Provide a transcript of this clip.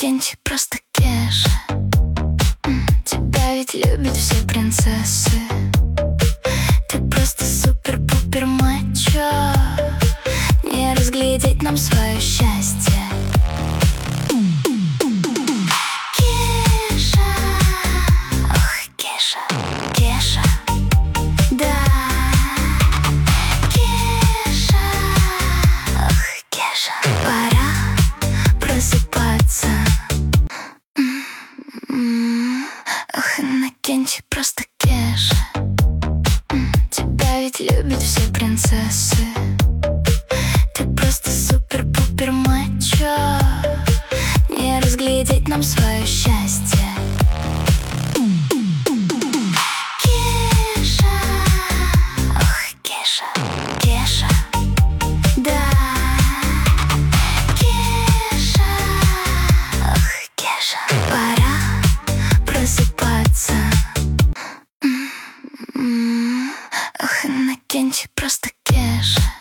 Иннокентий просто Кеша. Тебя ведь любят все принцессы. Ты просто супер-пупер мачо. Не разглядеть нам свое счастье. Кеша, ох, Кеша, Кеша, да. Кеша, ох, Кеша, пора просыпаться. Ох, Иннокентий просто Кеша. Тебя ведь любят все принцессы. Ты просто супер-пупер мачо. Не разглядеть нам свое счастье. Кеша, ох, Кеша, Кеша, да. Кеша, ох, Кеша, пора просыпаться. Ох, Иннокентий просто Кеша.